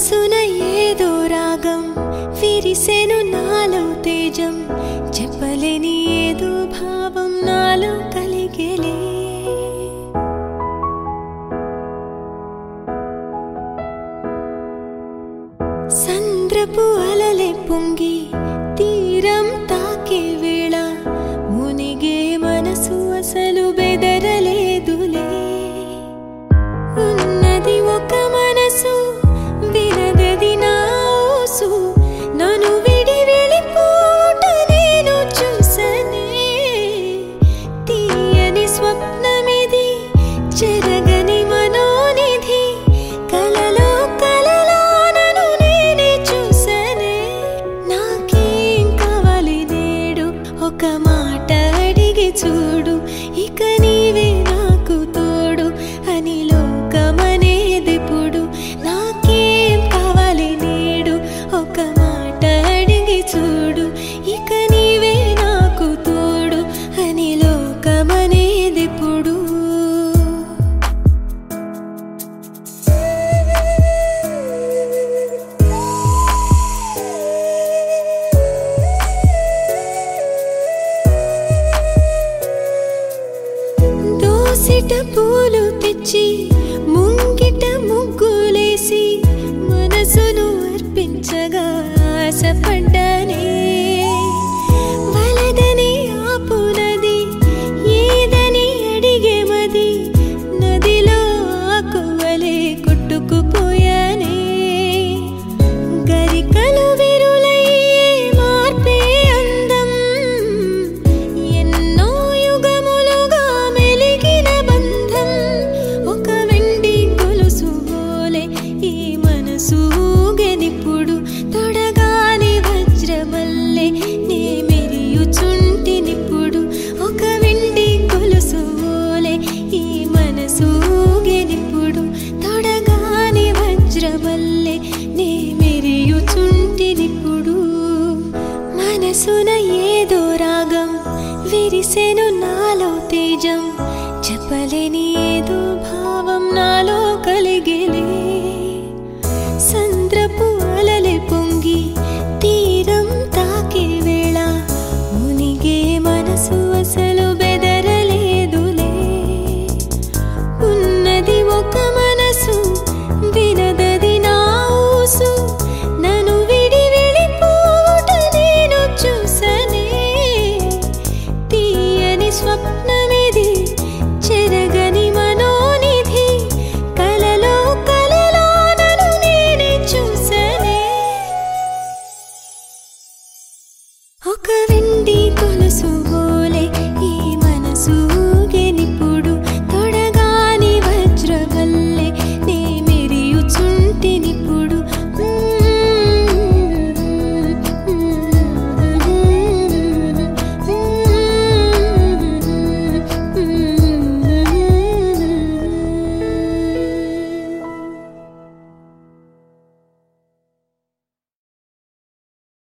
మనసున ఏదో రాగం విరిసెను నాలో తేజం చెప్పలేని ఏదో భావం నాలో కలిగేలే సంద్రపు అలలే పొంగి తీరం తాకే వేళ మునిగే మనసు అసలు బెదరలేదులే ఉన్నది ఒక మనసు వినదది నా ఊసు నన్ను విడి వెళ్ళిపోట నేను చూసనే తీయని స్వప్నమిది చెరగని మనోనిధి కలలో కలలో నన్ను నేనే చూసనే నాకేం కావాలి నేడు ఒక మాట అడిగి చూడు ఇక నీవే నాకు తోడు అని లోకమనేదిప్పుడు నాకేం కావాలి నేడు ఒక మాట అడిగి చూడు ఇక నీవే నాకు తోడు అని లోకమనేదిప్పుడు దోసిట పూలు తెచ్చి ముంగిట ముగ్గులేసి మనసును అర్పించగా ఆశపడ్డానే వలదని ఆపునది ఏదని అడిగే మది నదిలో ఆకువలే కొట్టుకుపోయానే గరికలు విరులయ్యే మార్పే అందం ఎన్నో యుగములుగా మెలిగిన బంధం ఒక వెండి గొలుసు బోలే ఈ మనసు ఊగెనిప్పుడు తొడగాని వజ్రమల్లె నే మెరియుచుంటినిప్పుడు ఒక వెండి గొలుసు బోలే ఈ మనసు ఊగెనిప్పుడు తొడగాని వజ్రమల్లె నే మెరియుచుంటినిప్పుడు మనసున ఏదో రాగం విరిసెను నాలో తేజం చెప్పలేని ఏదో భావం నాలో కలిగేలే